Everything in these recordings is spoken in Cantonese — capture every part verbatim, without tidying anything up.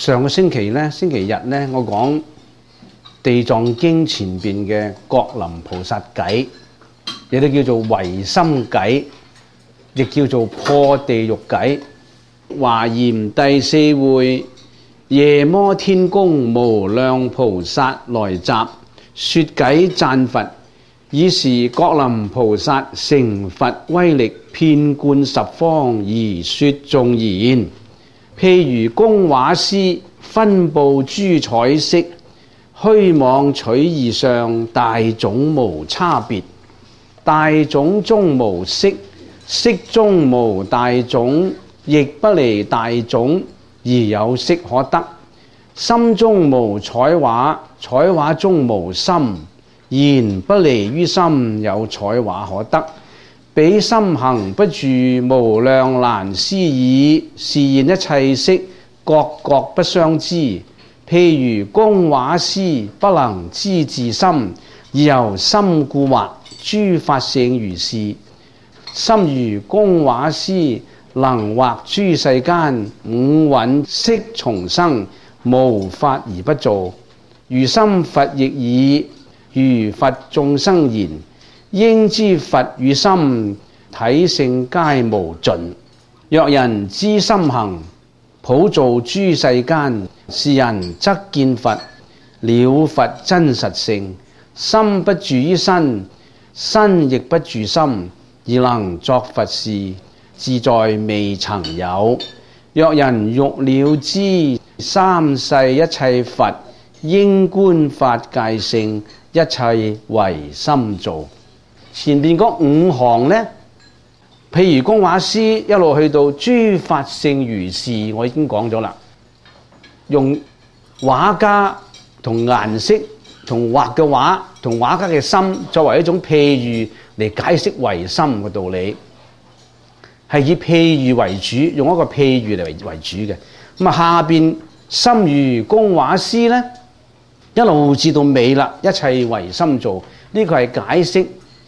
上個星期咧，星期日咧，我講地藏經前邊嘅覺林菩薩偈，亦都叫做唯心偈，亦叫做破地獄偈。華嚴第四會，夜摩天宮無量菩薩來集，說偈讚佛。以是覺林菩薩成佛威力，遍觀十方而說頌言。譬如工畫師分布諸彩色，虛妄取義相，大種無差別。大種中無色，色中無大種，亦不離大種而有色可得。心中無彩畫，彩畫中無心，然不離於心，有彩畫可得。彼心行不住，無量難思議。是現一切色，各各不相知。譬如工畫師不能知自心，而由心故畫，諸法性如是。心如工畫師能畫諸世間，五蘊悉從生，無法而不造。如心佛亦爾，如佛眾生言，應知佛與心體性皆無盡。若人知心行，普造諸世間，是人則見佛，了佛真實性。心不住於身，身亦不住心，而能作佛事，自在未曾有。若人欲了知三世一切佛，應觀法界性，一切唯心造。前面嗰五行呢，譬如工畫師一路去到諸法性如是，我已經講咗啦。用畫家同顏色同畫嘅畫同畫家嘅心作為一種譬喻嚟解釋唯心嘅道理，係以譬喻為主，用一個譬喻嚟為主嘅。咁啊，下邊心如工畫師呢，一路至到尾啦，一切唯心造。呢個係解釋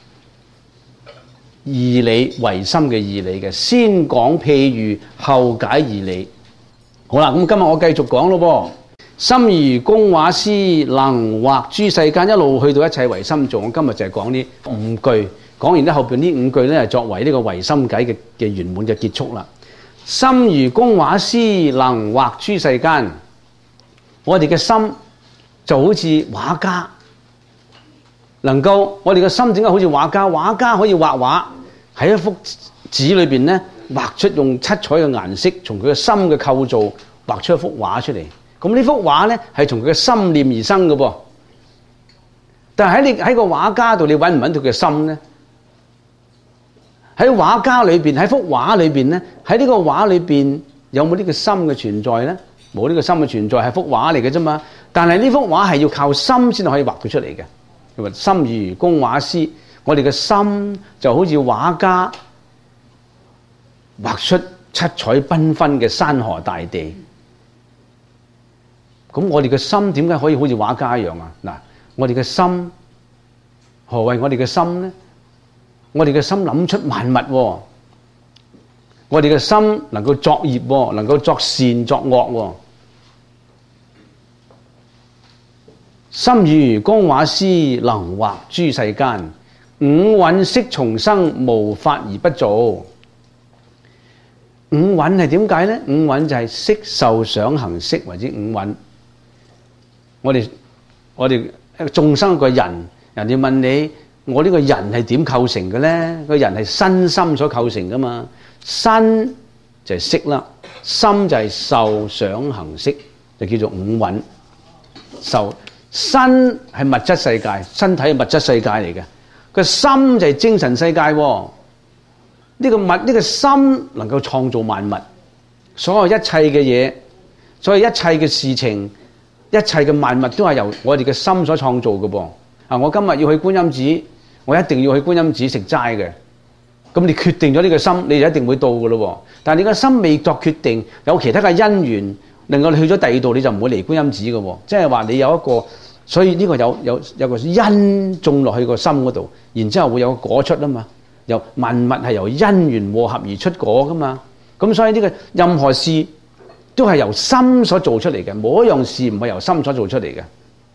義理唯心嘅義理嘅，先講譬喻，後解義理。好啦，咁今日我繼續講咯噃。心如工畫師能畫諸世間，一路去到一切唯心造。我今日就係講呢五句，講完之後邊呢五句咧，係作為呢個唯心偈嘅嘅圓滿嘅結束啦。心如工畫師能畫諸世間，我哋嘅心就好似畫家，能夠我哋嘅心點解好似畫家？畫家可以畫畫，喺一幅紙裏邊咧，畫出用七彩嘅顏色，從佢嘅心嘅構造畫出一幅畫出嚟。咁呢幅畫咧係從佢嘅心念而生嘅噃。但係喺你喺個畫家度，你揾唔揾到佢嘅心咧？喺畫家裏邊，喺幅畫裏邊咧，喺呢個畫裏邊有冇呢個心嘅存在咧？冇呢個心嘅存在，係幅畫嚟嘅啫嘛。但係呢幅畫係要靠心先可以畫到出嚟嘅。佢話心如工畫師，我哋嘅心就好似畫家畫出七彩繽紛嘅山河大地。咁我哋嘅心點解可以好似畫家一樣啊？嗱，我哋嘅心，何謂我哋嘅心呢？我哋嘅心諗出萬物喎，我哋嘅心能夠作業喎，能夠作善作惡喎。心如工畫師能畫諸世間，五蘊悉從生，無法而不造。五蘊係點解呢？五蘊就係色受想行識為之五蘊。我哋我哋一個眾生一個人，人哋問你，我呢個人係點構成嘅咧？個人係身心所構成噶嘛？身就係色啦，心就係受想行識，就叫做五蘊。受身係物質世界，身體係物質世界嚟嘅。個心就係精神世界喎。呢個物呢個心能夠創造萬物，所有一切嘅嘢，所有一切嘅事情。一切嘅萬物都係由我哋嘅心所創造嘅噃。啊，我今日要去觀音寺，我一定要去觀音寺食齋嘅。咁你決定咗呢個心，你就一定會到嘅咯。但係你個心未作決定，有其他嘅因緣令到你去咗第二度，你就唔會嚟觀音寺嘅。即係話你有一個，所以呢個有有有個因種落去個心嗰度，然之後會有個果出啊嘛。由萬物係由因緣和合而出果噶嘛。咁所以呢個任何事都係由心所做出嚟嘅，冇一樣事唔係由心所做出嚟嘅。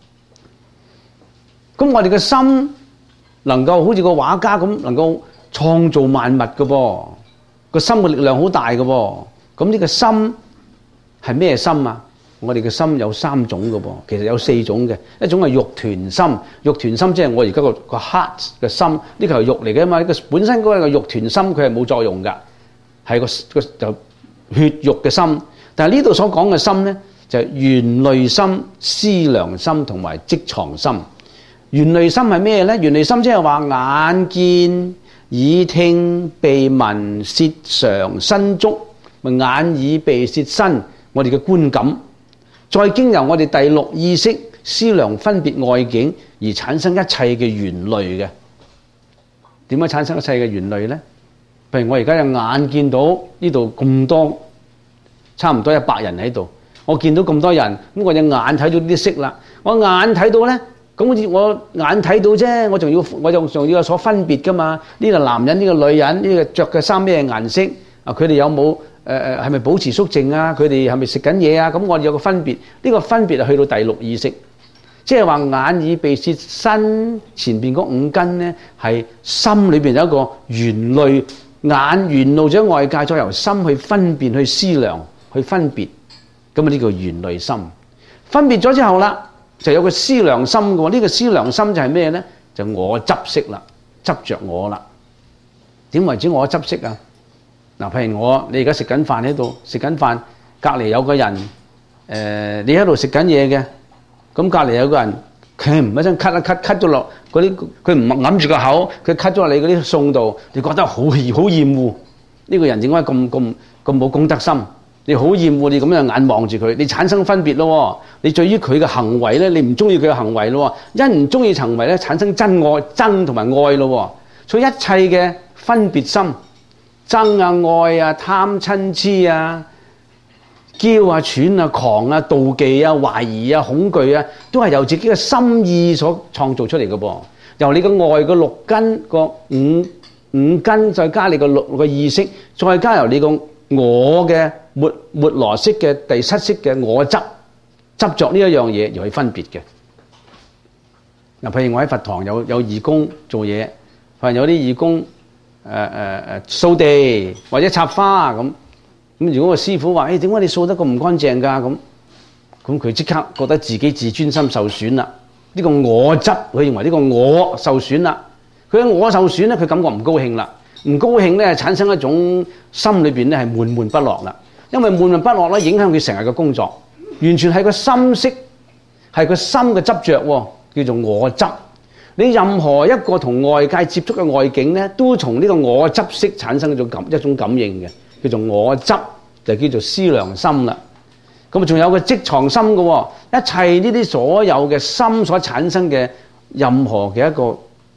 咁我哋嘅心能夠好似個畫家咁，能夠創造萬物嘅噃，個心嘅力量好大嘅噃。咁呢個心係咩心啊？我哋嘅心有三種嘅噃，其實有四種嘅。一種係肉團心，肉團心即係我而家個個 heart 嘅心，呢個係肉嚟嘅嘛。呢個本身嗰個肉團心佢係冇作用㗎，係個個就血肉嘅心。但係呢度所講嘅心咧，就係緣類心、思量心同埋積藏心。緣類心係咩咧？緣類心即係話眼見、耳聽、鼻聞、舌嘗、身觸，咪眼耳鼻舌身，我哋嘅觀感。再經由我哋第六意識思量分別外境而產生一切嘅緣類嘅。點樣產生一切嘅緣類呢？譬如我而家有眼見到呢度咁多，差唔多一百人喺度，我見到咁多人，咁我隻眼睇到啲色啦。我眼睇到呢，咁好似我眼睇到啫，我仲要我仲仲要有所分別噶嘛？呢個男人，呢個女人，呢個着嘅衫咩顏色啊？佢哋有冇？誒誒係咪保持肅靜啊？佢哋係咪食緊嘢啊？咁我哋有個分別，呢個分別係去到第六意識，即係話眼耳鼻舌身前邊嗰五根咧，係心裏邊有一個緣類，眼緣路咗外界，再由心去分辨、去思量、去分別，咁啊呢個緣類心分別咗之後啦，就有個思量心嘅喎。呢個思量心就係咩咧？就我執色啦，執着我啦。點為止我執色啊？嗱，譬如我，你而家食緊飯喺度，食緊飯，隔離有個人，誒、呃，你喺度食緊嘢嘅，咁隔離有個人，佢唔一聲咳一咳，咳咗落嗰啲，佢唔揞住個口，佢咳咗落你嗰啲餸度，你覺得好厭好厭惡，呢、這個人點解咁咁咁冇公德心？你好厭惡，你咁樣眼望住佢，你產生分別咯。你對於佢嘅行為咧，你唔中意佢嘅行為咯，因唔中意行為咧，產生真愛、憎同埋愛咯。所以一切嘅分別心。憎啊、愛啊、貪嗔痴啊、驕啊、喘啊、狂啊、妒忌啊、懷疑啊、恐懼啊，都係由自己嘅心意所創造出嚟嘅噃。由你個外個六根個五五根，再加你個六個意識，再加由你個我嘅末末羅識嘅第七識嘅我執執着呢一樣嘢而去分別嘅。嗱，譬如我喺佛堂有有義工做嘢，譬如有啲義工。誒誒誒掃地或者插花咁咁，如果個師傅話：誒點解你掃得咁唔乾淨㗎？咁咁佢即刻覺得自己自尊心受損啦。呢個我執，佢認為呢個我受損啦。佢嘅我受損咧，佢感覺唔高興啦。唔高興咧，產生一種心裏邊咧係悶悶不樂啦。因為悶悶不樂咧，影響佢成日嘅工作，完全係個心識，係個心嘅執着喎，叫做我執。你任何一個同外界接觸嘅外境咧，都從呢個我執識產生一種感一種感應嘅，叫做我執，就叫做思量心啦。咁啊，仲有個積藏心嘅喎，一切呢啲所有嘅心所產生嘅任何嘅一個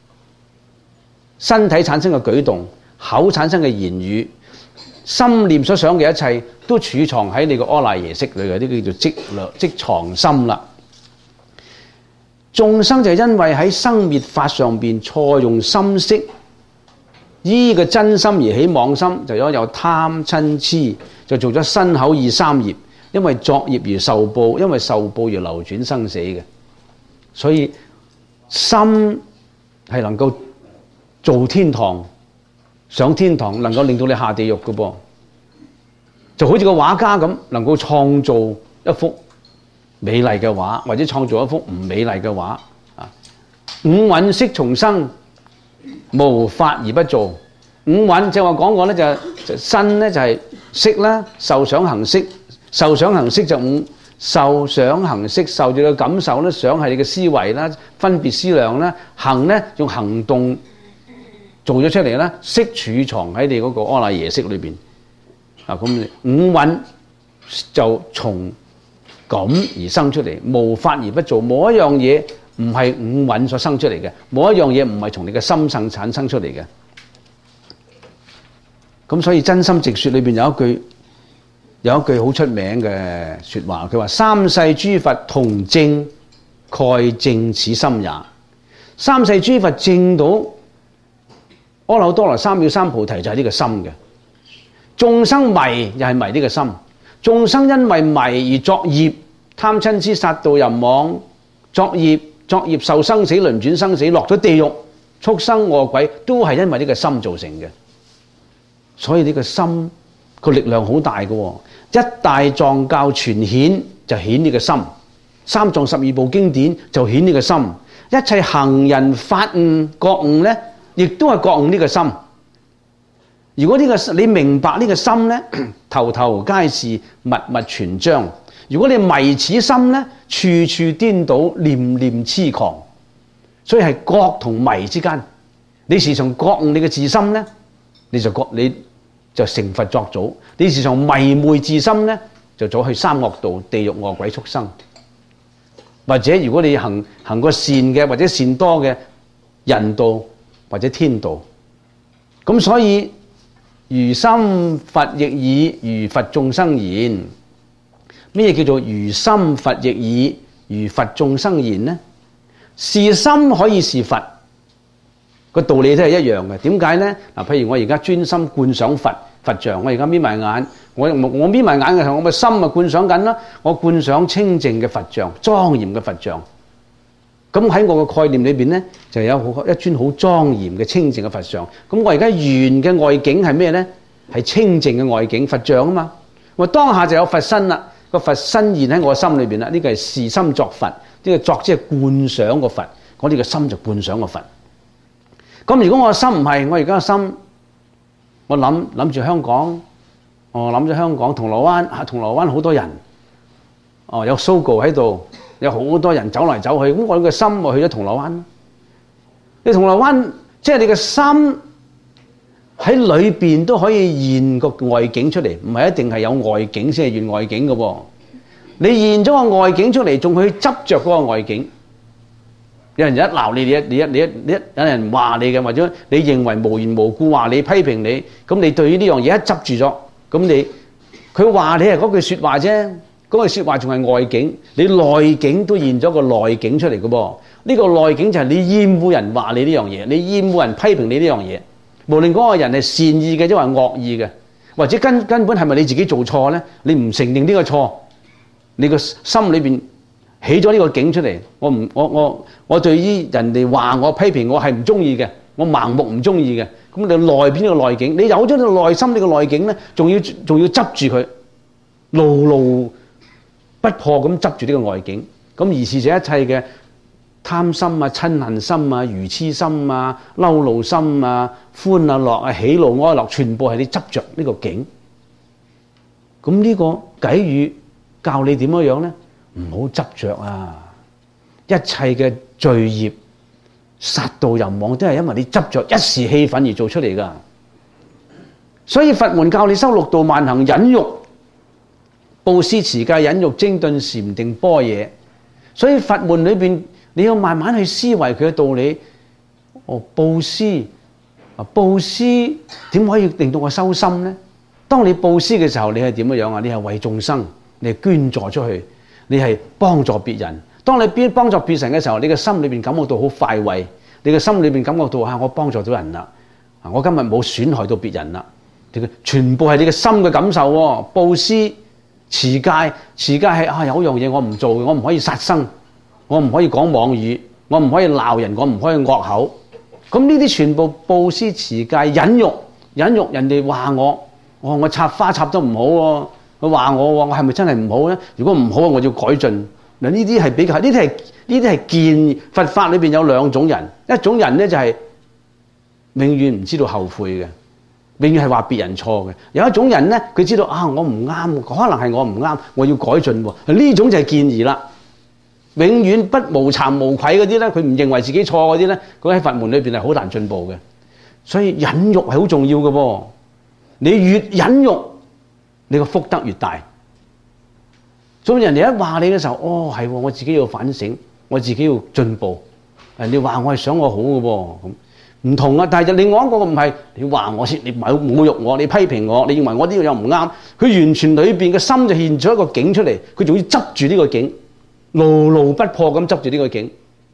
身體產生嘅舉動、口產生嘅言語、心念所想嘅一切，都儲藏喺你個阿賴耶識裏嘅，呢個叫做積量積藏心啦。眾生就係因為喺生滅法上邊錯用心識，依個真心而起妄心，就有有貪嗔痴，就做咗身口意三業，因為作業而受報，因為受報而流轉生死嘅。所以心係能夠做天堂、上天堂，能夠令到你下地獄嘅噃，就好似個畫家咁，能夠創造一幅美麗嘅畫，或者創造一幅唔美麗嘅畫啊！五蘊識從生，無法而不造。五蘊即係我講過咧，就身咧就係識啦，受想行識，受想行識就五受想行識，受住嘅感受咧，想係你嘅思維啦，分別思量啦，行咧用行動做咗出嚟啦，識儲藏喺你嗰個阿賴耶識裏邊啊！咁五蘊就從咁而生出嚟，無法而不造，冇一樣嘢唔係五蘊所生出嚟嘅，冇一樣嘢唔係從你嘅心性產生出嚟嘅。咁所以真心直說裏邊有一句有一句好出名嘅說話，佢話三世諸佛同證蓋證此心也。三世諸佛證到阿耨多羅三藐三菩提就係呢個心嘅，眾生迷又係迷呢個心。 眾生因為迷而作業，貪嗔痴殺盜淫妄，作業作業受生死輪轉生死，落咗地獄，畜生餓鬼，都係因為呢個心造成嘅。所以呢個心個力量好大嘅，一大藏教全顯就顯呢個心，三藏十二部經典就顯呢個心，一切行人發悟覺悟呢，亦都係覺悟呢個心。如果呢個你明白呢個心呢，頭頭皆是，密密全彰。如果你迷此心呢，處處顛倒，念念痴狂。所以係覺同迷之間，你時常覺悟你嘅自心呢，你就覺你就成佛作祖；你時常迷昧自心呢，就走去三惡道、地獄餓鬼畜生。或者如果你行行個善嘅，或者善多嘅人道或者天道，咁所以如心佛亦爾，如佛眾生言。咩叫做如心佛亦爾，如佛眾生言呢？是心可以是佛，個道理都係一樣嘅。點解呢？嗱，譬如我而家專心觀想佛佛像，我而家眯埋眼，我我眯埋眼嘅時候，我咪心咪觀想緊啦。我觀想清淨嘅佛像，莊嚴嘅佛像。咁喺我嘅概念裏邊呢，就有好一尊好莊嚴嘅清淨嘅佛像。咁我而家緣嘅外境係咩呢？係清淨嘅外境，佛像啊嘛。我當下就有佛身啦，個佛身現喺我心裏邊啦。呢個係視心作佛，呢個作即係觀想個佛。我呢個心就觀想個佛。咁如果我嘅心唔係，我而家嘅心，我諗諗住香港，我諗咗香港銅鑼灣，啊銅鑼灣好多人，哦有 Sogo 喺度，有好多人走嚟走去，咁我嘅心咪去咗銅鑼灣。你銅鑼灣即係你嘅心喺裏邊都可以現個外景出嚟，唔係一定係有外景先係現外景嘅喎。你現咗個外景出嚟，仲去執着嗰個外景。有人一鬧你，你一你一你一你一有人話你嘅，或者你認為無緣無故話你批評你，咁你對於呢樣嘢一執住咗，咁你佢話你係嗰句説話啫，嗰句説話仲係外境，你內境都現咗個內境出嚟嘅噃。呢個內境就係你厭惡人話你呢樣嘢，你厭惡人批評你呢樣嘢，無論嗰個人係善意嘅，抑或惡意嘅，或者根根本係咪你自己做錯咧？你唔承認呢個錯，你個心裏邊起咗呢個境出嚟，我唔我我我對於人哋話我批評我係唔中意嘅，我盲目唔中意嘅。咁你內邊呢個內境，你有咗呢個內心呢個內境咧，仲要仲要執住佢，牢牢不破咁執住呢個外境。咁而是這一切嘅貪心啊、嗔恨心啊、愚痴心啊、嬲怒心啊、歡啊樂啊、喜怒哀樂，全部係你執着呢個境。咁呢個偈語教你點樣樣咧？唔好執着啊！一切嘅罪業、殺盜淫妄都係因為你執着一時氣憤而做出嚟噶。所以佛門教你修六度萬行忍辱、布施、持戒、忍辱、精進、禪定、般若。所以佛門裏邊你要慢慢去思維佢嘅道理。哦，布施啊，布施點可以令到我修心呢？當你布施嘅時候，你係點樣啊？你係為眾生，你係捐助出去。你係幫助別人，當你邊幫助別人嘅時候，你嘅心裏邊感覺到好快慰，你嘅心裏邊感覺到啊，我幫助到人啦，啊，我今日冇損害到別人啦，全部係你嘅心嘅感受喎。布施、持戒，持戒係啊，有樣嘢我唔做，我唔可以殺生，我唔可以講妄語，我唔可以鬧人，我唔可以惡口。咁呢啲全部布施、持戒、忍辱，忍辱人哋話我，我我插花插得唔好喎。佢話我，我係咪真係唔好咧？如果唔好，我要改進。嗱，呢啲係比較，呢啲係呢啲係見佛法裏邊有兩種人，一種人咧就係永遠唔知道後悔嘅，永遠係話別人錯嘅。有一種人咧，佢知道啊，我唔啱，可能係我唔啱，我要改進喎。呢種就係見義啦。永遠不無慚無愧嗰啲咧，佢唔認為自己錯嗰啲咧，佢喺佛門裏邊係好難進步嘅。所以忍辱係好重要嘅喎。你越忍辱，你個福德越大，所以人哋一話你嘅時候，哦係，我自己要反省，我自己要進步。人哋話我係想我好嘅噃，咁唔同啊。但係就另外一個唔係，你話我先，你唔係侮辱我，你批評我，你認為我呢個又唔啱，佢完全裏邊嘅心就現咗一個境出嚟，佢仲要執住呢個境，牢牢不破咁執住呢個境。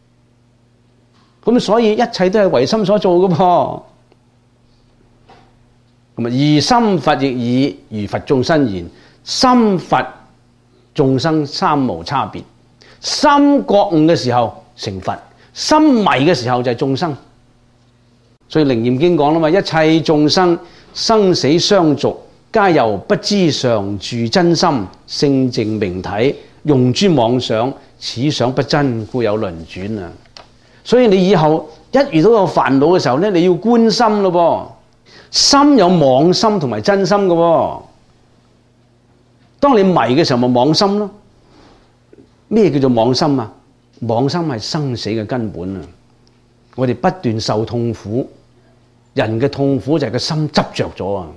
咁所以一切都係唯心所做嘅噃。咁啊，如心佛亦爾，如佛眾生言。 心佛眾生三無差別。心覺悟嘅時候成佛，心迷嘅時候就係眾生。所以《楞嚴經》講啦嘛，一切眾生生死相續，皆由不知常住真心，性淨明體，用諸妄想，此想不真，故有輪轉啊！所以你以後一遇到有煩惱嘅時候咧，你要觀心咯噃，心有妄心同埋真心嘅喎。當你迷嘅時候，咪妄心咯。咩叫做妄心啊？妄心係生死嘅根本啊！我哋不斷受痛苦，人嘅痛苦就係個心執着咗啊！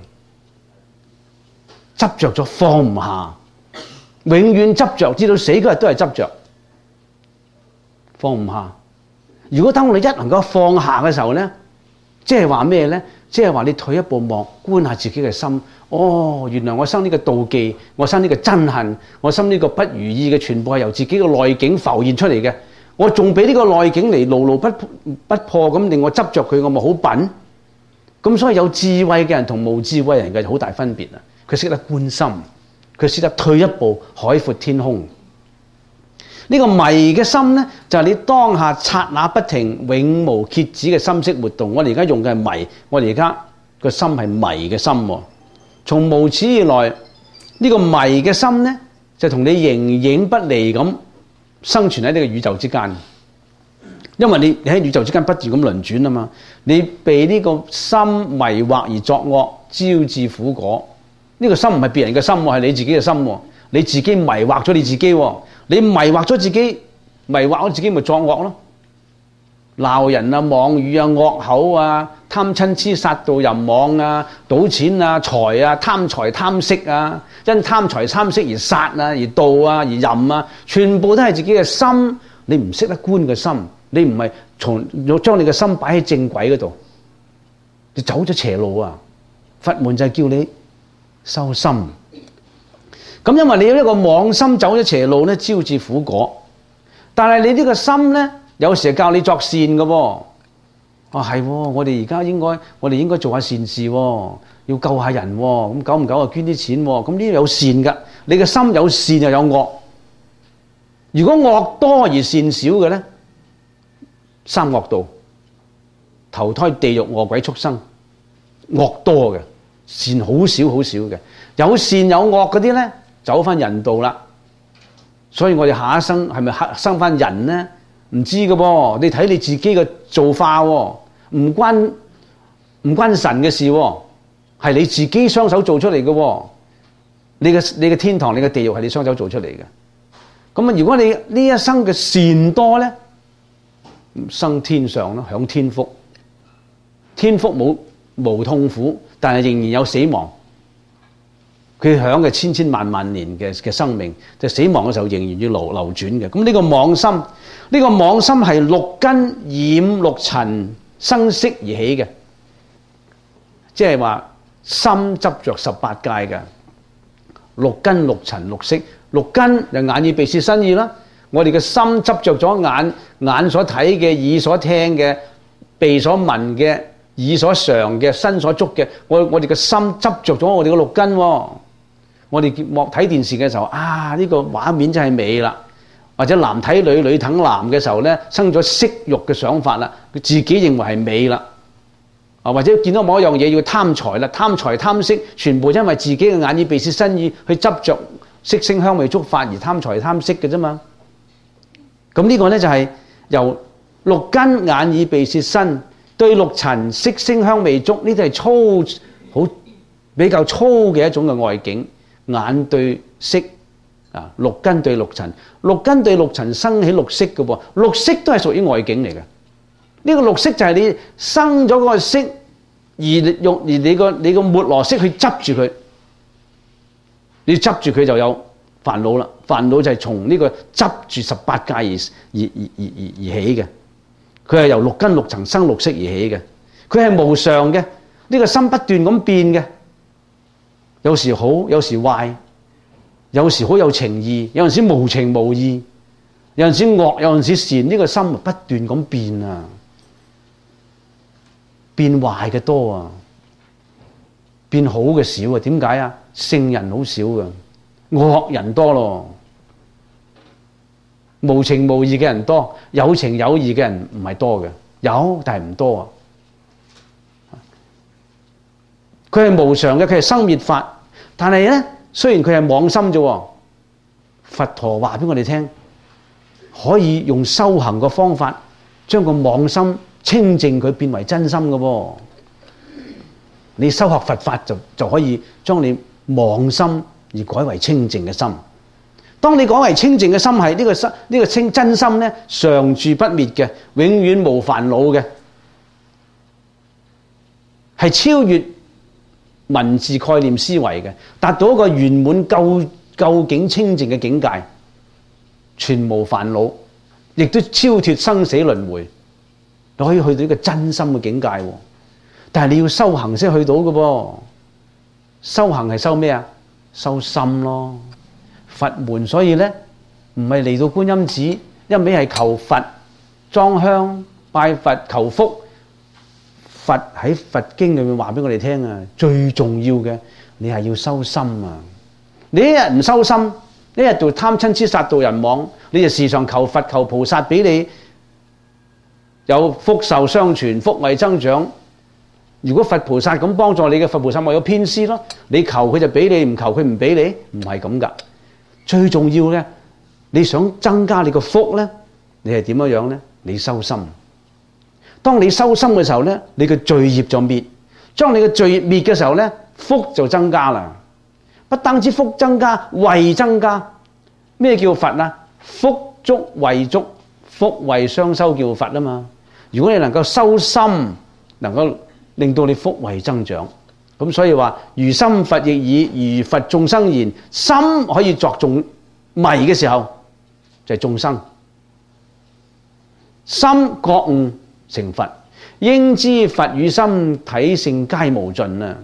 執着咗放唔下，永遠執着，直到死嗰日都係執着，放唔下。如果當我哋一能夠放下嘅時候咧，即係話咩咧？即係話你退一步望，觀下自己嘅心。哦，原來我生呢個妒忌，我生呢個憎恨，我生呢個不如意嘅，全部係由自己嘅內境浮現出嚟嘅。我仲俾呢個內境嚟牢牢不不破咁令我執着佢，我咪好笨？咁所以有智慧嘅人同冇智慧嘅人嘅好大分別啊！佢識得觀心，佢識得退一步海闊天空。呢個迷嘅心咧，就係你當下剎那不停、永無歇止嘅心識活動。我哋而家用嘅係迷，我哋而家個心係迷嘅心喎。從無始以來，呢個迷嘅心咧，就同你形影不離咁生存喺呢個宇宙之間。因為你你喺宇宙之間不斷咁輪轉啊嘛，你被呢個心迷惑而作惡，招致苦果。呢個心唔係別人嘅心喎，係你自己嘅心喎。你自己迷惑咗你自己喎，你迷惑咗自己，迷惑咗自己咪作惡咯。鬧人啊、妄語啊、惡口啊、貪嗔痴殺盜淫妄啊、賭錢啊、財啊、貪財貪色啊，因貪財貪色而殺啊、而盜啊、而淫啊，全部都係自己嘅心。你唔識得觀嘅心，你唔係從將你嘅心擺喺正軌嗰度，你走咗邪路啊！佛門就係叫你修心。咁因為你有一個妄心走咗邪路咧，招致苦果。但係你呢個心咧，有時係教你作善嘅喎。啊係，我哋而家應該，我哋應該做下善事喎，要救下人喎。咁久唔久啊，捐啲錢喎。咁呢啲有善㗎，你嘅心有善又有惡。如果惡多而善少嘅咧，三惡道，投胎地獄餓鬼畜生，惡多嘅，善好少好少嘅。有善有惡嗰啲咧，走翻人道啦。所以我哋下一生係咪生翻人咧？唔知嘅噃，你睇你自己嘅造化喎，唔關唔關神嘅事喎，係你自己雙手做出嚟嘅喎。你嘅你嘅天堂、你嘅地獄係你雙手做出嚟嘅。咁啊，如果你呢一生嘅善多咧，生天上咯，享天福。天福冇冇痛苦，但係仍然有死亡。佢享嘅千千萬萬年嘅嘅生命，就死亡嘅時候仍然要流流轉嘅。咁呢個妄心，呢、這個妄心係六根染六塵生識而起嘅，即係話心執着十八界嘅六根六塵六識。六根就眼耳鼻舌身意啦。我哋嘅心執着咗眼，眼所睇嘅、耳所聽嘅、鼻所聞嘅、耳所嘗嘅、身所觸嘅。我我哋嘅心執着咗我哋嘅六根喎。我哋望睇電視嘅時候，啊呢個畫面真係美啦。或者男睇女、女睇男嘅時候咧，生咗色欲嘅想法啦，佢自己認為係美啦。啊，或者見到某一樣嘢要貪財啦，貪財貪色，全部因為自己嘅眼耳鼻舌身意去執着色聲香味觸法而貪財貪色嘅啫嘛。咁呢個咧就係由六根眼耳鼻舌身對六塵色聲香味觸，呢啲係粗好比較粗嘅一種嘅外境。眼對色啊，六根對六塵，六根對六塵生起六識嘅噃，六識都係屬於外境嚟嘅。呢個六識就係你生咗嗰個識，而用而你個你個末羅識去執住佢，你執住佢就有煩惱啦。煩惱就係從呢個執住十八界而而而而而而起嘅。佢係由六根六塵生六識而起嘅。佢係無常嘅，呢個心不斷咁變嘅。有時好，有時壞，有時好有情義，有陣時無情無義，有陣時惡，有陣時善。呢個心不斷咁變啊，變壞嘅多啊，變好嘅少啊。點解啊？聖人好少啊， 惡人多咯，無情無義嘅人多，有情有義嘅人唔係多嘅，有但係唔多啊。佢係無常嘅，佢係生滅法，但係咧雖然佢係妄心啫，佛陀話俾我哋聽，可以用修行嘅方法將個妄心清淨佢變為真心嘅噃。你修學佛法就就可以將你妄心而改為清淨嘅心。當你改為清淨嘅心係呢個心呢個清真心咧，常住不滅嘅，永遠無煩惱嘅，係超越文字概念思維嘅，達到一個圓滿究究竟清淨嘅境界，全無煩惱，亦都超脱生死輪迴，你可以去到呢個真心嘅境界。但係你要修行先去到嘅噃，修行係修咩啊？修心咯。佛門所以咧唔係嚟到觀音寺一味係求佛裝香拜佛求福。佛喺佛經裏面話俾我哋聽啊，最重要嘅你係要修心啊！你一日唔修心，一日做貪嗔痴殺盜人妄，你就時常求佛求菩薩俾你有福壽相傳、福慧增長。如果佛菩薩咁幫助你嘅，佛菩薩咪有偏私咯？你求佢就俾你，唔求佢唔俾你，唔係咁噶。最重要咧，你想增加你個福咧，你係點樣樣咧？你修心。當你修心嘅時候咧，你嘅罪業就滅。當你嘅罪業滅嘅時候咧，福就增加啦。不單止福增加，慧增加。咩叫佛啊？福足慧足，福慧雙修叫佛啊嘛。如果你能夠修心，能夠令到你福慧增長，咁所以話如心佛亦爾，如佛眾生言。心可以作眾迷嘅時候，就係、是、眾生。心覺悟成佛，應知佛與心體性皆無盡啊！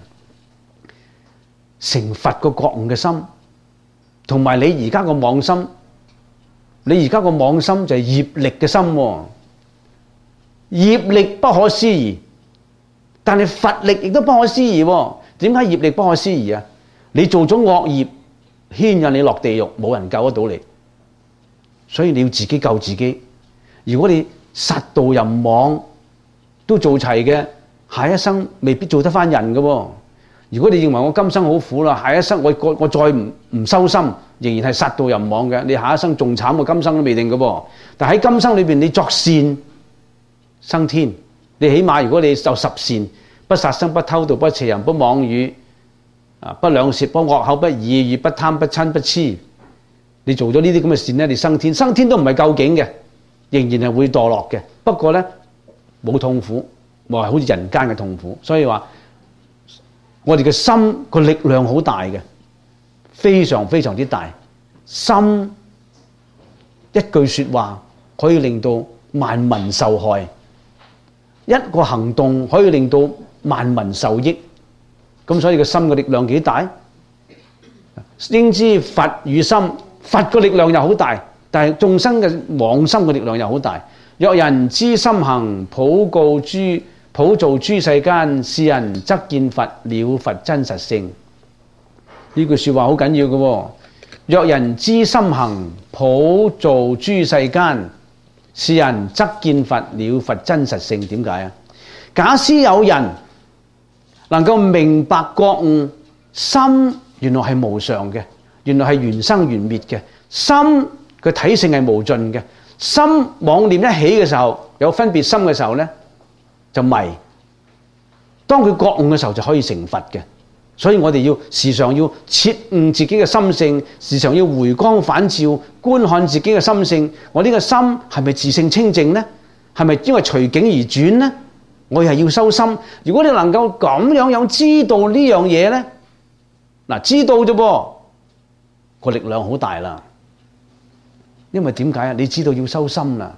成佛個覺悟嘅心，同埋你而家個妄心，你而家個妄心就係業力嘅心喎，業力不可思議。但係佛力亦都不可思議喎。點解業力不可思議啊？你做咗惡業，牽引你落地獄，冇人救得到你，所以你要自己救自己。如果你殺盜淫妄都做齊嘅，下一生未必做得翻人嘅喎。如果你認為我今生好苦啦，下一生我我我再唔唔修心，仍然係殺盜淫妄嘅，你下一生仲慘過今生都未定嘅噃。但喺今生裏邊，你作善生天。你起碼如果你就十善，不殺生、不偷盜、不邪淫、不妄語，啊，不兩舌、不惡口、不綺語、不貪、不嗔、不痴，你做咗呢啲咁嘅善咧，你生天，生天都唔係究竟嘅，仍然係會墮落嘅。不過咧冇痛苦，冇係好似人間嘅痛苦。所以話我哋嘅心個力量好大嘅，非常非常之大。心一句說話可以令到萬民受害。一個行動可以令到萬民受益，咁所以個心嘅力量幾大？應知佛與心，佛嘅力量又好大，但係眾生嘅妄心嘅力量又好大。若人知心行，普告諸普造諸世間，是人則見佛，了佛真實性。呢句說話好緊要嘅喎。若人知心行，普造諸世間，是人則見佛，了佛真實性。點解啊？假使有人能夠明白覺悟心原來係無常嘅，原來係緣生緣滅嘅，心嘅體性係無盡嘅，心妄念一起嘅時候，有分別心嘅時候咧就迷。當佢覺悟嘅時候就可以成佛嘅。所以我哋要時常要徹悟自己嘅心性，時常要回光返照，觀看自己嘅心性。我呢個心係咪自性清淨呢？係咪因為隨境而轉呢？我係要修心。如果你能夠咁樣樣知道呢樣嘢呢，嗱，知道啫噃，個力量好大啦。因為點解啊？你知道要修心啦。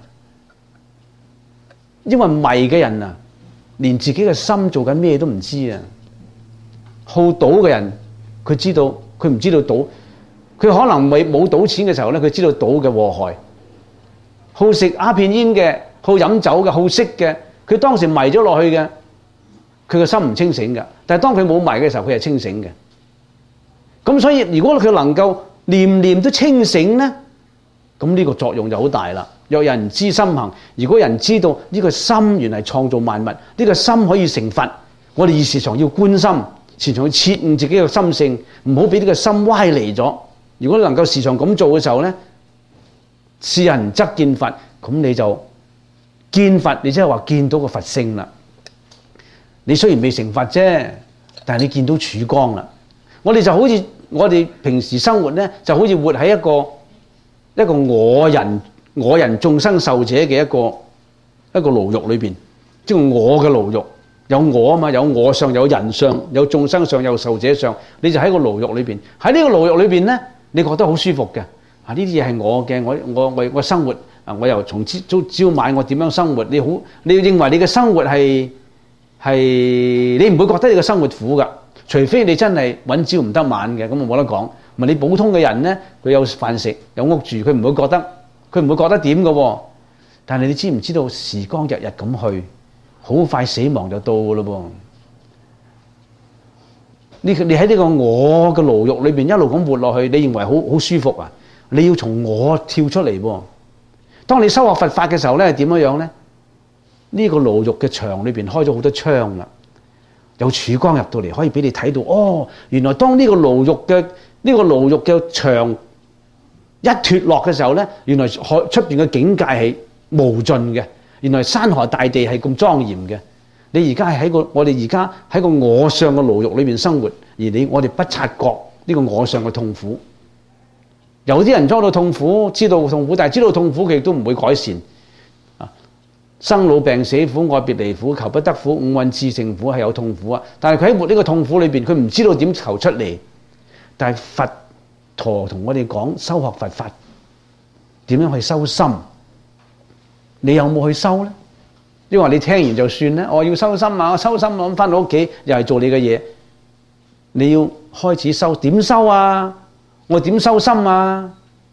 因為迷嘅人啊，連自己嘅心做緊咩都唔知啊。好賭嘅人，佢知道佢唔知道賭，佢可能未冇賭錢嘅時候咧，佢知道賭嘅禍害。好食鴉片煙嘅，好飲酒嘅，好色嘅，佢當時迷咗落去嘅，佢個心唔清醒嘅。但係當佢冇迷嘅時候，佢係清醒嘅。咁所以如果佢能夠念念都清醒呢？咁呢個作用就好大啦。若人知心行，如果人知道呢個心原來創造萬物，呢個心可以成佛，我哋時常要觀心，時常要切悟自己嘅心性，唔好俾呢個心歪離咗。如果能夠時常咁做嘅時候呢，是人則見佛，咁你就見佛，你即係話見到個佛性啦。你雖然未成佛啫，但係你見到曙光啦。我哋就好似我哋平時生活呢，就好似活喺一個一個我人我人眾生受者嘅一個一個牢獄裏邊，即係我嘅牢獄，有我啊嘛，有我相，有人相，有眾生相，有受者相，你就喺個牢獄裏邊。喺呢個牢獄裏邊呢，你覺得好舒服嘅啊！呢啲嘢係我嘅，我我我我生活啊！我又從朝朝朝晚我點樣生活？你好，你要認為你嘅生活係係你唔會覺得你嘅生活苦㗎，除非你真係揾朝唔得晚嘅，咁我冇得講。咪你普通嘅人呢，佢有飯食，有屋住，佢唔會覺得佢唔會覺得點嘅喎。但係你知唔知道時光日日咁去，好快死亡就到㗎咯噃。你你喺呢個我嘅牢獄裏邊一路咁活落去，你認為好好舒服啊？你要從我跳出嚟喎。當你修學佛法嘅時候咧，點樣樣咧？呢個牢獄嘅牆裏邊開咗好多窗啦，有曙光入到嚟，可以俾你睇到。哦，原來當呢個牢獄嘅呢個牢獄嘅牆一脫落嘅時候咧，原來海出邊嘅境界係無盡嘅。原來山河大地係咁莊嚴嘅。你而家係喺個我哋而家喺個我相嘅牢獄裏邊生活，而你我哋不察覺呢個我相嘅痛苦。有啲人裝到痛苦，知道痛苦，但係知道痛苦佢亦都唔會改善。啊，生老病死苦，愛別離苦，求不得苦，五蘊熾盛苦係有痛苦啊。但係佢喺活呢個痛苦裏邊，佢唔知道點求出嚟。但係佛陀同我哋講修學佛法，點樣去修心？你有冇去修咧？因為你聽完就算咧，我要修心啊！我修心，我翻到屋企又係做你嘅嘢。你要開始修，點修啊？我點修心啊？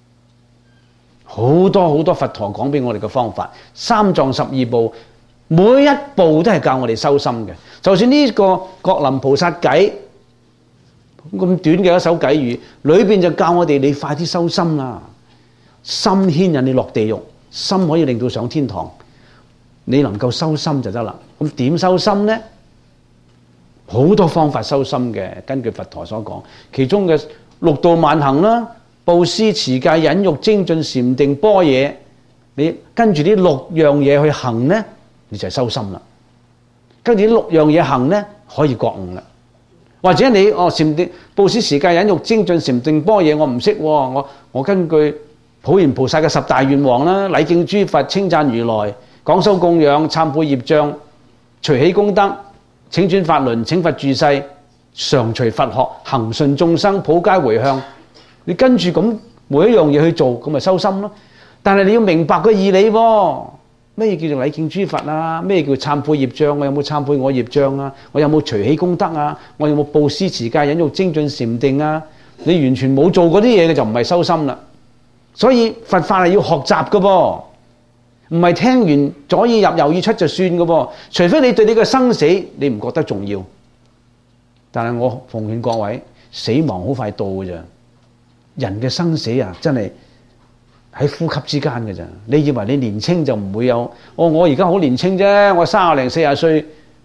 好多好多佛陀講俾我哋嘅方法，三藏十二部，每一部都係教我哋修心嘅。就算呢個《覺林菩薩偈》咁短嘅一首偈語，裏邊就教我哋你快啲修心啦。心牽引你落地獄，心可以令到上天堂。你能夠修心就得啦。咁點修心呢？好多方法修心嘅，根據佛陀所講，其中嘅六度萬行啦，布施、持戒、忍辱、精進、禪定、般若，你跟住呢六樣嘢去行呢，你就係修心啦。跟住呢六樣嘢行呢，可以覺悟啦。或者你哦禪定、布施、持戒、忍辱、精進、禪定、般若，我唔識喎，我我根據普賢菩薩嘅十大願王啦，禮敬諸佛、稱讚如來、廣修供養、懺悔業障、隨喜功德、請轉法輪、請佛住世、常隨佛學、恒順眾生、普皆迴向。你跟住咁每一樣嘢去做，咁咪修心咯。但係你要明白個義理喎，咩叫做禮敬諸佛啊？咩叫懺悔業障？我有冇懺悔我業障啊？我有冇隨喜功德啊？我有冇布施、持戒、忍辱、精進、禪定啊？你完全冇做嗰啲嘢嘅就唔係修心啦。所以佛法係要學習嘅噃。唔係聽完左耳入右耳出就算嘅噃，除非你對你嘅生死你唔覺得重要。但係我奉勸各位，死亡好快到嘅咋，人嘅生死啊，真係喺呼吸之間嘅咋。你以為你年青就唔會有？哦，我而家好年青啫，我三十零四十歲，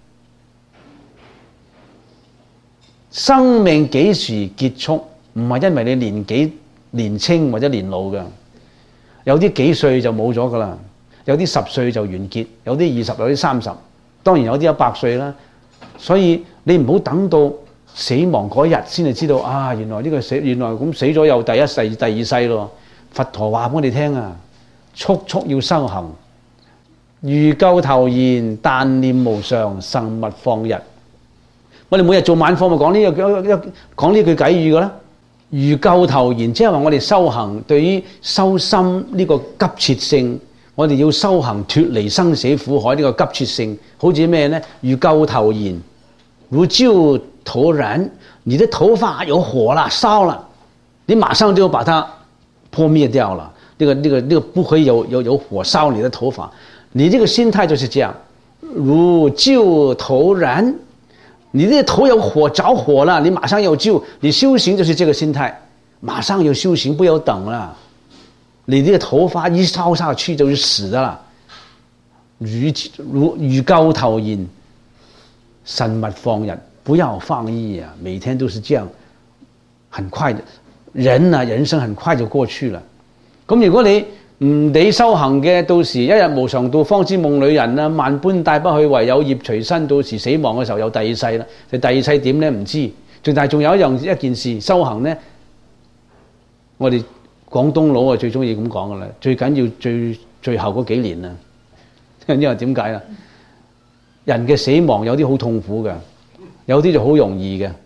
生命幾時結束？唔係因為你年紀年青或者年老嘅，有啲幾歲就冇咗噶啦。有啲十歲就完結，有啲二十，有啲三十，當然有啲一百歲啦。所以你唔好等到死亡嗰日先至知道啊！原來呢個死，原來咁死咗又第一世、第二世咯。佛陀話俾我哋聽啊，速速要修行，如垢頭燃，但念無常，生勿放逸。我哋每日做晚課咪講呢個講呢句偈語嘅啦。如垢頭燃，即係話我哋修行對於修心呢個急切性。我哋要修行脫離生死苦海呢個急切性，好似咩呢？如垢頭燃，如焦土燃，你的頭髮有火啦，燒了，你馬上就要把它破滅掉了。這個、這個、這個不可以有有有火燒你的頭髮。你這個心態就是這樣，如焦土燃，你的頭有火着火了，你馬上要救。你修行就是這個心態。 馬上要修行，不要等啦！你這個頭髮一燒下去就死的啦。如如如膠頭言，慎勿放逸，不要放逸啊！每天都是這樣，很快的，人啊，人生很快就過去了。咁如果你唔理修行嘅，到時一日無常到，方知夢裏人啊！萬般帶不去，唯有業隨身。到時死亡嘅時候有第二世啦。第二世點咧？唔知。仲但係仲有一樣一件事，修行咧，我哋廣東佬啊最中意咁講噶啦。最緊要最最後嗰幾年啊，因為點解啊？人嘅死亡有啲好痛苦嘅，有啲就好容易嘅。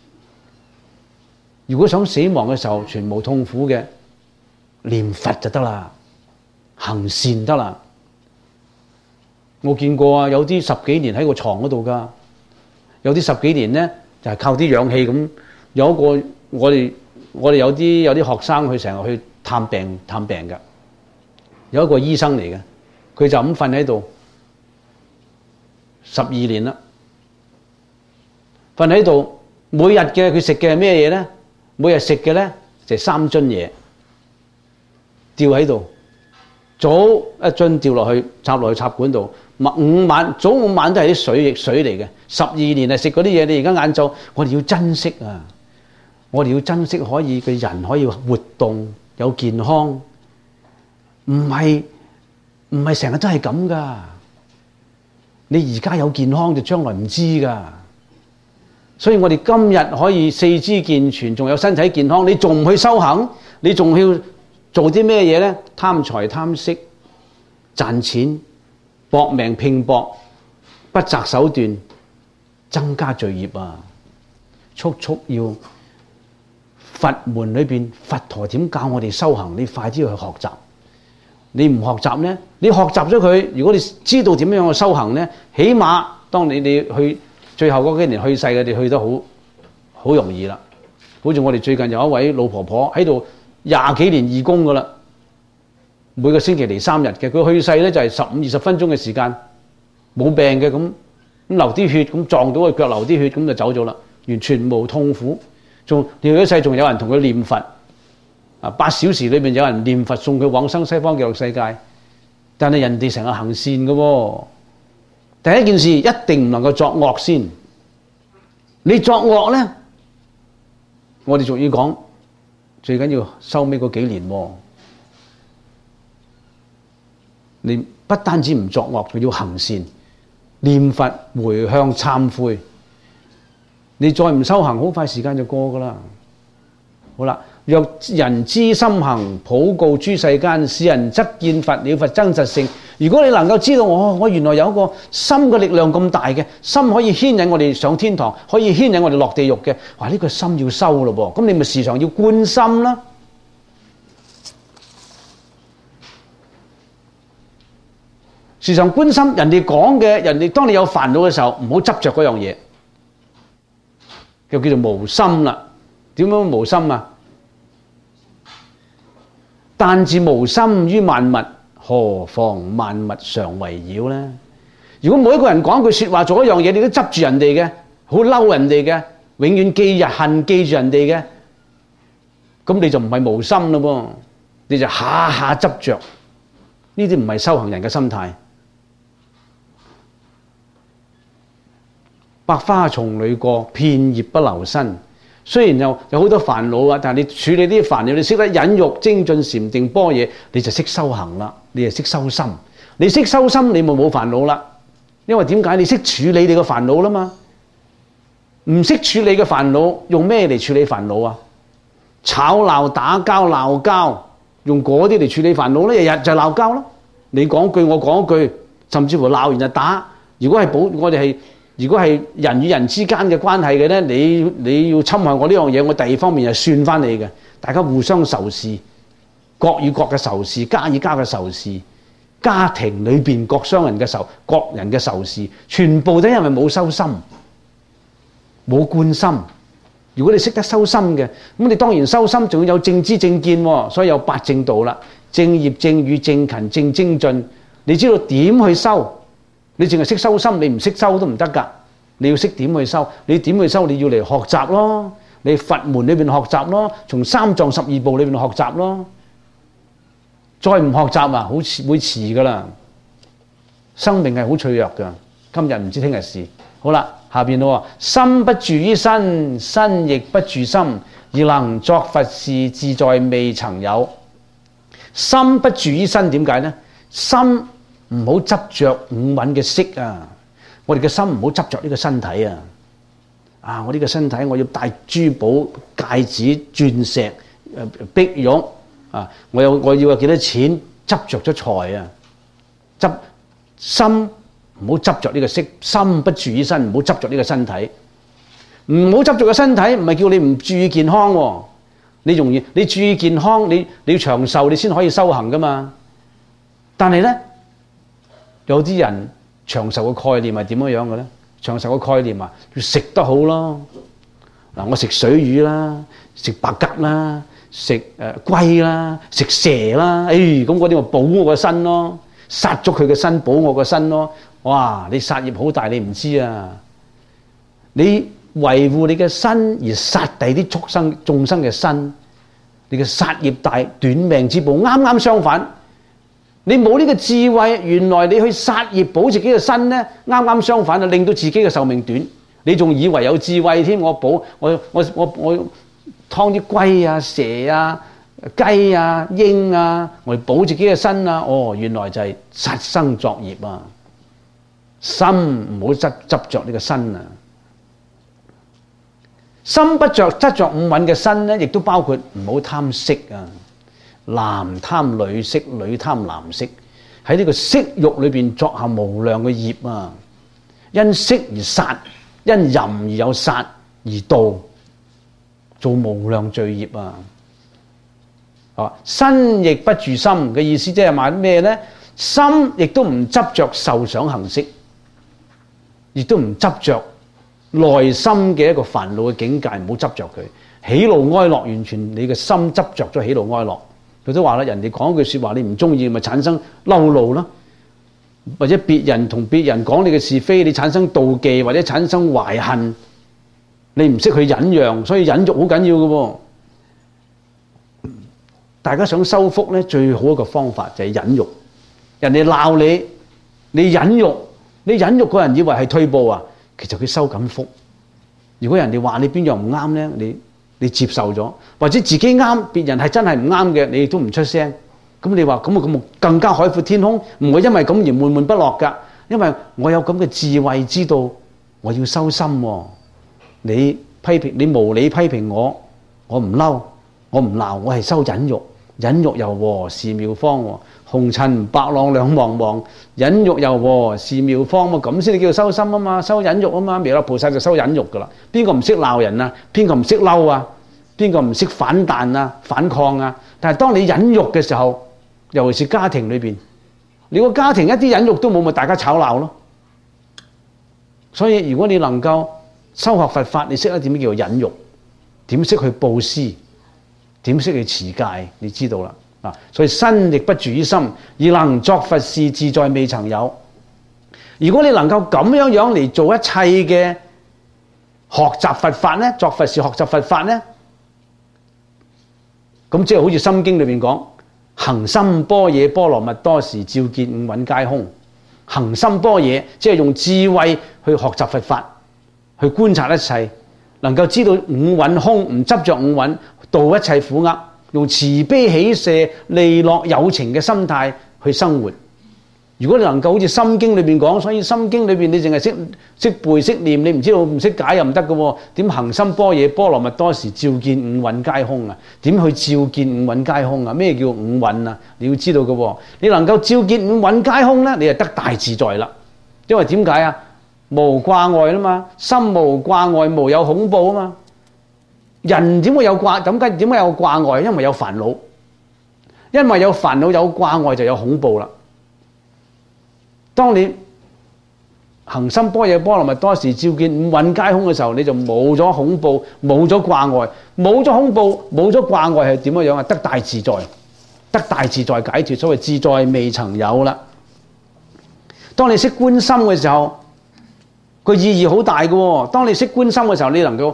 如果想死亡嘅時候全無痛苦嘅，念佛就得啦。行善得啦，我見過啊，有啲十幾年喺個床嗰度噶，有啲十幾年咧就係、是、靠啲氧氣咁。有一個我哋我哋有啲有啲學生去成日去探病探病噶，有一個醫生嚟嘅，佢就咁瞓喺度十二年啦，瞓喺度，每日嘅佢食嘅係咩嘢咧？每日食嘅咧就係、是、三樽嘢，吊喺度。早一樽掉落去，插落去插管度。五晚早五晚都係啲水水嚟嘅。十二年係食嗰啲嘢，你而家晏晝，我哋要珍惜啊！我哋要珍惜可以嘅人可以活動有健康，唔係唔係成日都係咁噶。你而家有健康就將來唔知噶。所以我哋今日可以四肢健全，仲有身體健康，你仲唔去修行？你仲要做啲咩嘢咧？貪財貪色，賺錢，搏命拼搏，不擇手段，增加罪孽啊！速速要佛門裏邊，佛陀點教我哋修行？你快啲去學習。你唔學習咧，你學習咗佢，如果你知道點樣去修行咧，起碼當你你去最後嗰幾年去世嘅，你去得好好容易啦。好似我哋最近有一位老婆婆喺度。廿幾年義工噶啦，每個星期嚟三日嘅，佢去世咧就係十五二十分鐘嘅時間，冇病嘅，咁咁流啲血，咁撞到個腳流啲血，咁就走咗啦，完全冇痛苦，仲掉咗一世，仲有人同佢念佛，啊八小時裏邊有人念佛送佢往生西方極樂世界，但係人哋成日行善嘅喎，第一件事一定唔能夠作惡先，你作惡咧，我哋仲要講。最緊要收尾嗰幾年喎，你不單止唔作惡，仲要行善、念佛、回向、懺悔。你再唔修行，好快時間就過噶啦。好啦，若人知心行，普告諸世間，是人則見佛了，佛真實性。如果你能夠知道我，我原來有一個心嘅力量咁大嘅，心可以牽引我哋上天堂，可以牽引我哋落地獄嘅，哇！呢個心要收咯噃，咁你咪時常要觀心啦。時常觀心，人哋講嘅，人哋當你有煩惱嘅時候，唔好執着嗰樣嘢，就叫做無心啦。點樣無心啊？但自無心於萬物，何妨萬物常圍繞呢？如果每一個人講句說話，做一樣嘢，你都執住人哋嘅，好嬲人哋嘅，永遠記日恨記住人哋嘅，咁你就唔係無心咯噃，你就下下執着，呢啲唔係修行人嘅心態。百花叢裏過，片葉不留身。雖然有有好多煩惱啊，但係你處理啲煩惱，你識得忍辱精進禪定般若，你就識修行啦。你就識修心，你識修心，你咪冇煩惱啦。因為點解？你識處理你個煩惱啦嘛。唔識處理嘅煩惱，用咩嚟處理煩惱啊？吵鬧打交鬧交，用嗰啲嚟處理煩惱咧，日日就鬧交咯。你講句我講句，甚至乎鬧完就打。如果係保我哋係。如果係人與人之間嘅關係嘅咧，你你要侵害我呢樣嘢，我第二方面係算翻你嘅，大家互相仇視，國與國嘅仇視，家與家嘅仇視，家庭裏邊各商人嘅仇，各人嘅仇視，全部都因為冇修心，冇觀心。如果你識得修心嘅，咁你當然修心，仲要有正知正見喎，所以有八正道啦，正業正語正勤正精進，你知道點去修？你淨係識修心，你唔識修都唔得㗎。你要識點去修，你點去修？你要嚟學習咯。 你佛門裏邊學習咯，從三藏十二部裏邊學習咯。再唔學習啊，好遲會遲噶啦。生命係好脆弱噶，今日唔知聽日事。好啦，下邊咯，心不住於身，身亦不住心，而能作佛事，自在未曾有。心不住於身，點解呢？心唔好執着五蘊嘅色啊！我哋嘅心唔好執着呢個身體啊！啊，我呢個身體我要戴珠寶、戒指、鑽石、誒碧玉啊！我有我要有幾多錢？執着咗財啊！執心唔好執着呢個色，心不住於身，唔好執着呢個身體，唔好執着個身體，唔係叫你唔注意健康喎。你容易你注意健康，你你要長壽，你先可以修行噶嘛。但係咧，有啲人長壽嘅概念係點樣樣嘅咧？長壽嘅概念啊，要食得好咯。嗱，我食水魚啦，食白鴿啦，食誒龜啦，食蛇啦，誒咁嗰啲我補我個身咯，殺咗佢嘅身補我個身咯。哇！你殺業好大，你唔知啊！你維護你嘅身而殺第啲畜生眾生嘅身，你嘅殺業大，短命之報。啱啱相反，你冇呢個智慧，原來你去殺業保自己嘅身咧，啱啱相反啊，令到自己嘅壽命短。你仲以為有智慧添？我保我我我我劏啲龜啊、蛇啊、雞啊、鷹啊，我保自己嘅身啊。哦，原來就係殺生作業啊！心唔好執執着呢個身啊！心不着執着五蘊嘅身咧，亦都包括唔好貪色啊！男貪女色，女貪男色，喺呢個色欲裏邊作下無量嘅業啊！因色而殺，因淫而有殺而盜，做無量罪業啊！啊，身亦不住心嘅意思即係話咩咧？心亦都唔執着受想行識，亦都唔執着內心嘅一個煩惱嘅境界，唔好執着佢。喜怒哀樂，完全你嘅心執着咗喜怒哀樂。佢都話啦，人哋講句說話你唔中意，咪產生嬲怒咯；或者別人同別人講你嘅是非，你產生妒忌或者產生懷恨，你唔識去忍讓，所以忍辱好緊要嘅喎。大家想修福咧，最好一個方法就係忍辱。人哋鬧你，你忍辱，你忍辱個人以為係退步啊，其實佢收緊福。如果人哋話你邊樣唔啱咧，你你接受咗，或者自己啱，別人係真係唔啱嘅，你亦都唔出聲。咁你話咁啊咁更加海闊天空，唔會因為咁而悶悶不樂㗎。因為我有咁嘅智慧，知道我要收心喎。你批評你無理批評我，我唔嬲，我唔鬧，我係收忍辱。忍辱又和是妙方喎，紅塵白浪兩茫茫，忍辱又和是妙方喎，咁先至叫做收心啊嘛，收忍辱啊嘛，彌勒菩薩就收忍辱噶啦。邊個唔識鬧人啊？邊個唔識嬲啊？邊個唔識反彈啊？反抗啊？但係當你忍辱嘅時候，尤其是家庭裏邊，你個家庭一啲忍辱都冇，咪大家吵鬧咯。所以如果你能夠修學佛法，你識得點叫做忍辱，點識去布施，點識去持戒，你知道啦啊！所以身亦不住於心，而能作佛事，自在未曾有。如果你能夠咁樣樣嚟做一切嘅學習佛法咧，作佛事學習佛法咧，咁即係好似《心經》裏邊講，行深般若波羅蜜多時，照見五蘊皆空。行深般若即係用智慧去學習佛法，去觀察一切，能夠知道五蘊空，唔執着五蘊，度一切苦厄，用慈悲喜捨、利樂有情嘅心態去生活。如果你能夠好似《心經》裏邊講，所以《心經》裏邊你淨係識識背識念，你唔知道唔識解又唔得嘅喎。點行深般若波羅蜜多時，照見五蘊皆空啊？點去照見五蘊皆空啊？咩叫五蘊啊？你要知道嘅喎。你能夠照見五蘊皆空咧，你就得大自在啦。因為點解啊？無掛礙啦嘛，心無掛礙，無有恐怖啊嘛。人點會有掛？咁解點解有掛礙？因為有煩惱，因為有煩惱有掛礙就有恐怖啦。當你行深般若波羅蜜多時，照見五蘊皆空嘅時候，你就冇咗恐怖，冇咗掛礙，冇咗恐怖，冇咗掛礙係點樣樣啊？得大自在，得大自在解脫，所謂自在未曾有啦。當你識觀心嘅時候，個意義好大嘅喎。當你識觀心嘅時候，你能夠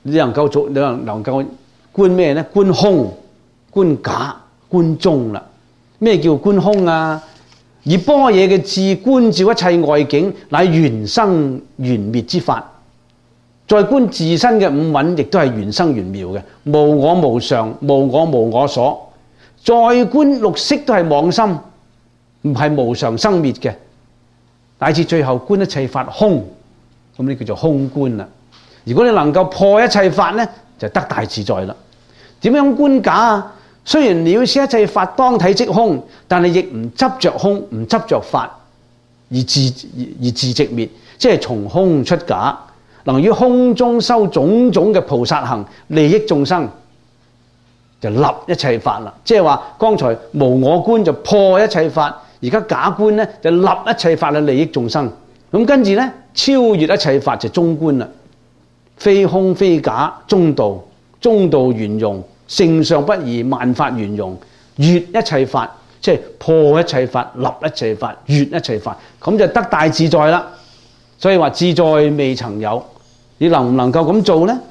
你能夠做，你能能夠觀咩咧？觀空、觀假、觀中啦。咩叫觀空啊？以般若嘅智觀照一切外境，乃緣生緣滅之法。再觀自身嘅五蘊，亦都係緣生緣滅嘅，無我無常，無我無我所。再觀六識都係妄心，唔係無常生滅嘅。乃至最後觀一切法空，咁呢叫做空觀啦。如果你能夠破一切法呢，就得大自在啦。點樣觀假啊？雖然了知一切法當體即空，但係亦唔執着空，唔執着法，而自而而自寂滅，即係從空出假，能於空中修種種嘅菩薩行，利益眾生，就立一切法啦。即係話剛才無我觀就破一切法，而家假觀呢就立一切法去利益眾生。咁跟住呢，超越一切法就中觀啦。非空非假，中道，中道圓融，性相不異，萬法圓融，越一切法，即係破一切法，立一切法，越一切法，咁就得大自在啦。所以話自在未曾有，你能唔能夠咁做呢？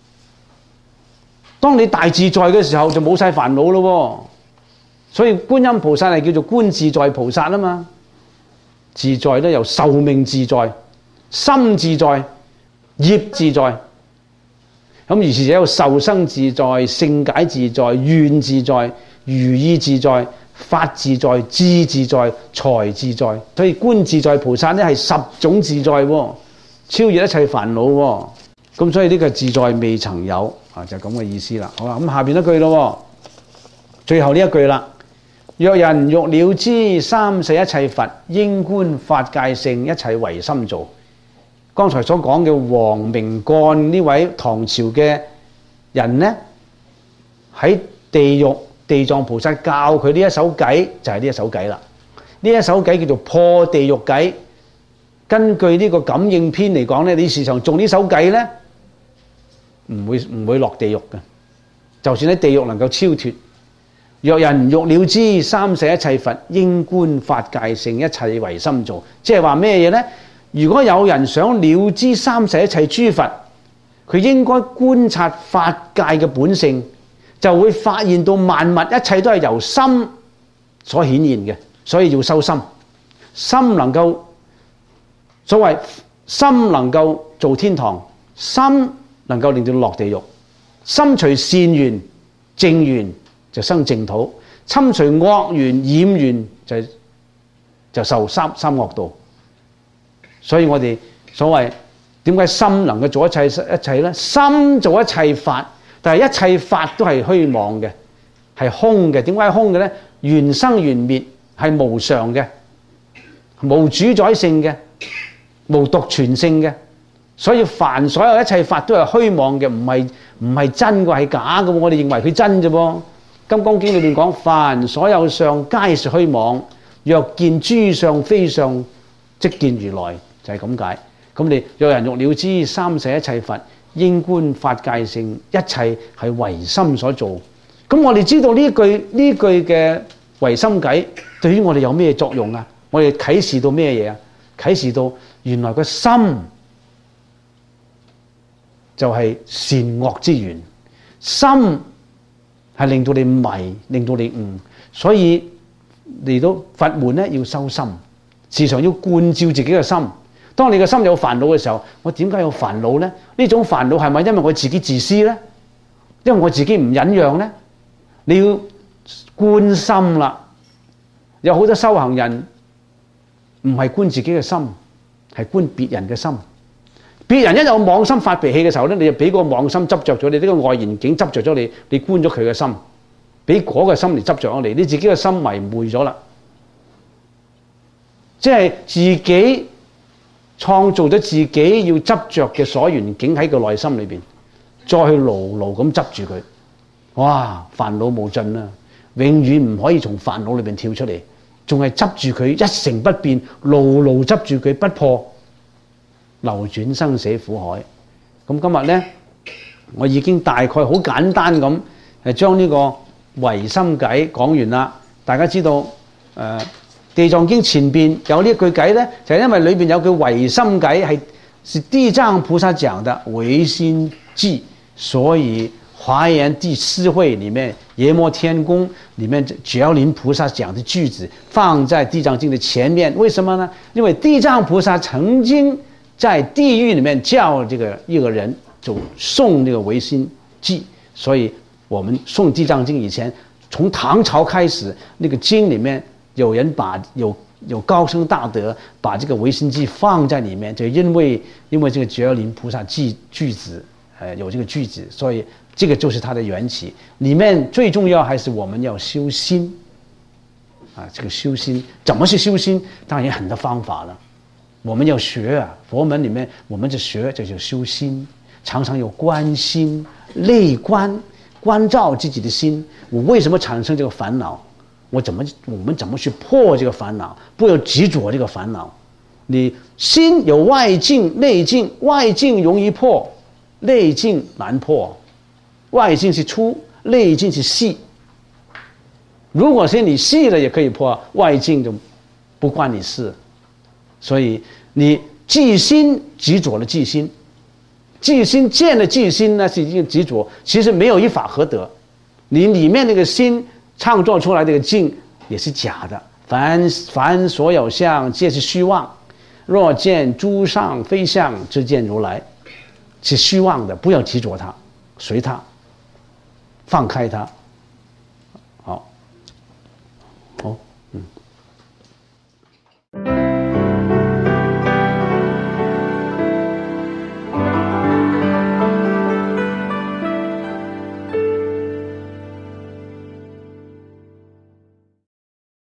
當你大自在嘅時候，就冇晒煩惱咯。所以觀音菩薩係叫做觀自在菩薩啊嘛。自在咧，由壽命自在、心自在、業自在，咁如是者有受生自在、性解自在、願自在、如意自在、法自在、智自在、財自在。所以觀自在菩薩咧係十種自在喎，超越一切煩惱喎。咁所以呢個自在未曾有啊，就咁嘅意思啦。好啦，咁下邊一句咯，最後呢一句啦。若人欲了知三世一切佛，應觀法界性，一切唯心造。剛才所講嘅黃明幹呢位唐朝嘅人呢，喺地獄地藏菩薩教佢呢一首偈，就係呢一首偈啦。呢一首偈叫做破地獄偈。根據呢個感應篇嚟講呢，你時常做呢首偈呢，唔會唔會落地獄嘅。就算喺地獄能夠超脫。若人欲了知三世一切佛，應觀法界性，一切唯心造。即係話咩嘢呢？如果有人想了知三世一切諸佛，佢應該觀察法界嘅本性，就會發現到萬物一切都係由心所顯現嘅。所以要修心，心能夠所謂心能夠做天堂，心能夠令到落地獄。心隨善緣正緣就生淨土，侵隨惡緣染緣就就受三三惡道。所以我哋所謂點解心能夠做一切一切呢？心做一切法，但係一切法都係虛妄嘅，係空嘅。點解係空嘅呢？緣生緣滅係無常嘅，無主宰性嘅，無獨存性嘅。所以凡所有一切法都係虛妄嘅，唔係唔係真嘅，係假嘅。我哋認為佢真啫噃。《金剛經》裏面講，凡所有相皆是虛妄，若見諸相非相，即見如來，就係咁解。咁你若人欲了知三世一切佛，應觀法界性，一切係唯心所造。咁我哋知道呢句呢句嘅唯心偈對於我哋有咩作用啊？我哋啟示到咩嘢啊？啟示到原來個心就係善惡之源，心係令到你迷，令到你悟。所以嚟到佛門咧，要修心，時常要觀照自己嘅心。當你嘅心有煩惱嘅時候，我點解有煩惱呢？呢種煩惱係咪因為我自己自私呢？因為我自己唔忍讓呢？你要觀心啦。有好多修行人唔係觀自己嘅心，係觀別人嘅心。別人一有妄心發脾氣嘅時候咧，你就俾個妄心執着咗你，呢個外緣境執着咗你，你觀咗佢嘅心，俾嗰個心嚟執着咗你，你自己嘅心迷昧咗啦。即係自己創造咗自己要執着嘅所緣境喺個內心裏邊，再去牢牢咁執住佢，哇！煩惱無盡啊，永遠唔可以從煩惱裏邊跳出嚟，仲係執住佢一成不變，牢牢執住佢不破。流轉生死苦海。咁今日呢，我已經大概好簡單咁係將呢個唯心偈講完啦。大家知道誒、呃《地藏經》前邊有呢一句偈呢，就係、是、因為裏邊有句唯心偈係是地藏菩薩講的唯心偈， 所以华严第四会里面阎摩天宫里面觉林菩萨讲的句子放在地藏经的前面，为什么呢？因为地藏菩萨曾经在地狱里面叫这个一个人就诵这个唯心记，所以我们诵地藏经以前，从唐朝开始，那个经里面有人把有有高僧大德把这个唯心记放在里面，就因为因为这个觉林菩萨记句子，呃，有这个句子，所以这个就是它的缘起。里面最重要还是我们要修心，啊，这个修心怎么去修心？当然有很多方法了。我们要学啊，佛门里面我们就学，这就修心，常常有观心、内观，关照自己的心。我为什么产生这个烦恼？我怎么我们怎么去破这个烦恼？不要执着这个烦恼。你心有外境、内境，外境容易破，内境难破。外境是粗，内境是细。如果是你细了也可以破，外境就不关你事。所以你记心执着了记心，记心见了记心呢是一个执着，其实没有一法合得。你里面那个心创作出来的境也是假的，凡凡所有相皆是虚妄。若见诸相非相，知见如来，是虚妄的，不要执着它，随它。放开它，好，好，嗯。